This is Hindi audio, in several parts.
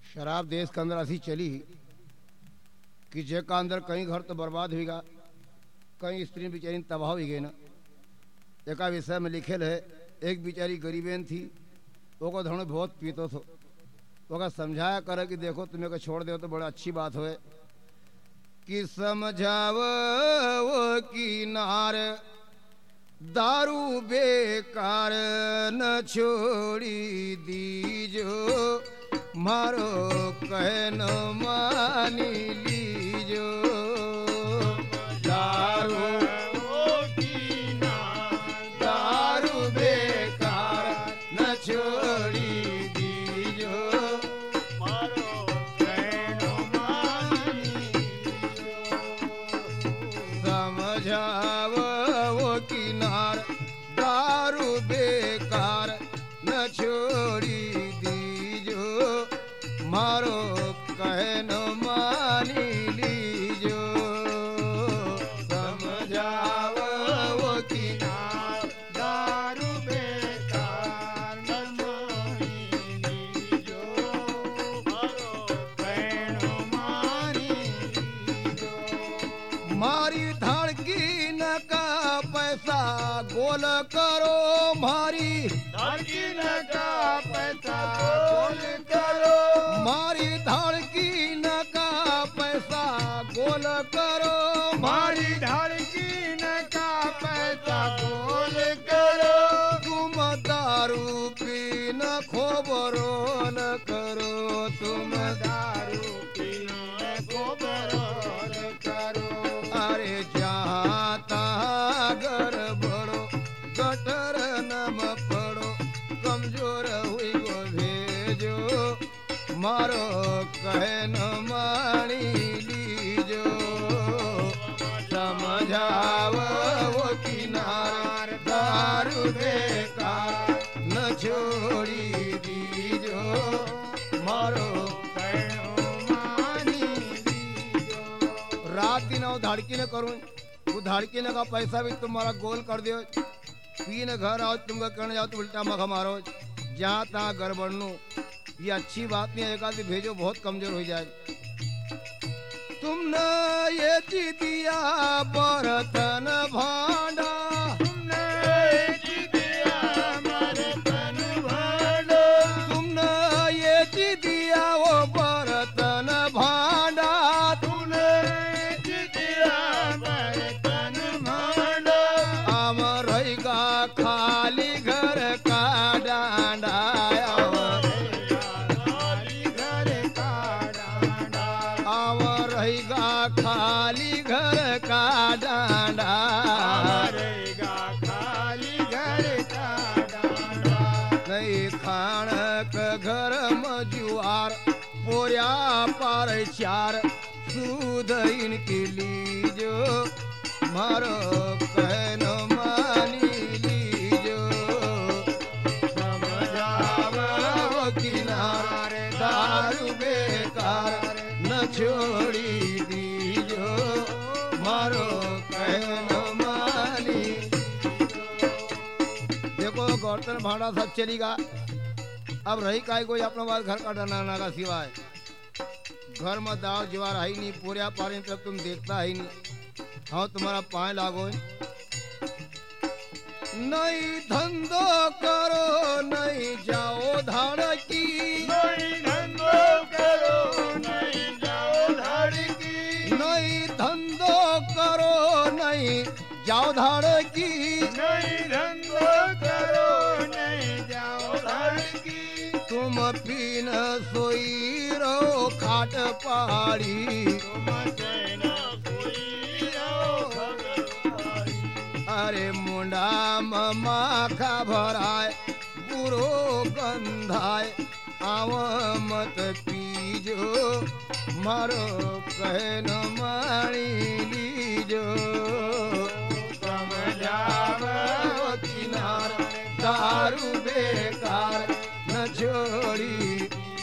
शराब देश के अंदर ऐसी चली कि जेका अंदर कहीं घर तो बर्बाद होगा, कहीं स्त्री बेचारी तबाह हो गई ना। एक विषय में लिखल है, एक बेचारी गरीबेन थी, वो धरण बहुत पीतो थो, वो समझाया करे कि देखो तुम्हें को छोड़ दो तो बड़ा अच्छी बात होए कि समझाव वो किनार दारू बेकार न छोड़ी दीजो, मारो कहन मानी लीजो। दारू दारू बेकार न छोड़ी दीजो, मारो कहन मानी समझाव वो किनार दारू बेकार न छोड़ी दीजो, मारो कहन मानी लीजो। समझाव वो किनार दारू बेकार न मानी लीजो, मारो कहन मानी लीजो। मारी धड़की न का पैसा गोल करो, मारी धड़की न का पैसा गोल करो, मारी धड़की न का पैसा गोल करो, मारी धड़की न का पैसा गोल करो। तुम दारू पी न खोबरोल करो, तुम दारू पीने को बरोल करो। अरे जहाँ तहाँ गड़बड़ो गटर नम पड़ो, कमजोर हुई गो भेजो, मारो कहन मानी लीजो। समझाव वो किनार दारू बेकार न छोड़ी दीजो, मारो कहन मानी लीजो। रात दिन वो धड़की न करूं, वो धड़की न का पैसा भी तुम्हारा गोल कर दियो, पी न घर आओ तुमको करने जाओ तो उल्टा मखा मारो, जहाँ तहाँ गड़बड़नू, ये अच्छी बात नहीं है। एक आदमी भेजो बहुत कमजोर हो जाए। तुमने ये दिया बर्तन भांडा, तुमने दिया बर्तन भांडा, तुमने ये दिया वो बर्तन भांडा, तुमने दिया बर्तन भांडा। आम रहेगा खाली घर का डांडा, खाली घर का डांडा, आम रहेगा खाली घर का डांडा। रहेगा खाली घर का डांडा। नहीं खान का घर मजुआर पोया पार चार, सूद इनकी लीजो, मारो कहन मानी लीजो। समझाव वो किनार दारू बेकार न छोड़ी दीजो, मारो कहन मानी। देखो गौरतन भाड़ा सब चलेगा, अब रही काय कोई अपना बात घर का डनाना का सिवाय, घर में दाव ज्वार है नहीं, पूरा पारे तक तुम देखता है नहीं। हाँ तुम्हारा पाए लागो नहीं, धंधो करो नहीं जाओ धड़की, नहीं धंधो करो नहीं जाओ धड़की, नहीं धंधो करो नहीं जाओ धड़की, नहीं धंधो करो नहीं जाओ धड़की। तुम पीन सोई रहो खाट पहाड़ी, तुम चैन सोई रहो भगवारी। अरे मुंडा माखा भराए बुरो गंधाए, आव मत पीजो, मारो कहन मानी लीजो। समझाव वो किनार दारू बेकार न छोड़ी,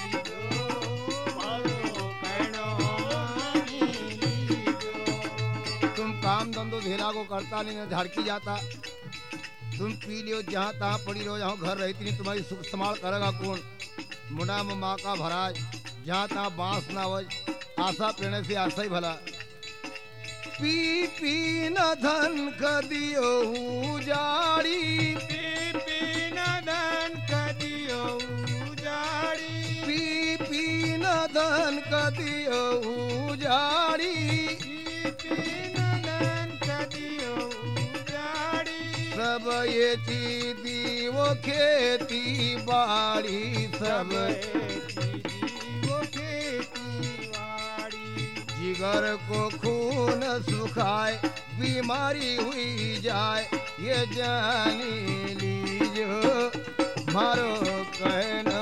तुम काम धंधो धेरा को करता नहीं न झाड़की जाता, तुम पी लियो जहाँ तहाँ पड़ी रहो, जहाँ घर रहती नहीं, तुम्हारी सुख संभाल करेगा कौन। मुंडा में माँ का भराज जहाँ तहाँ बांस ना हो, आशा प्रेरणा से आशा ही भला। पी पी न धन कदियो जाड़ी, पी पी न धन कदियो उजाड़ी, पी पी न धन कदियो जाड़ी, पी पी न धन कदियो उजाड़ी। सब ये चीज़ी वो खेती बाड़ी, सब वो खेती बाड़ी। जिगर को खून सुखाए बीमारी हुई जाए, ये जानी लीजो मारो कहना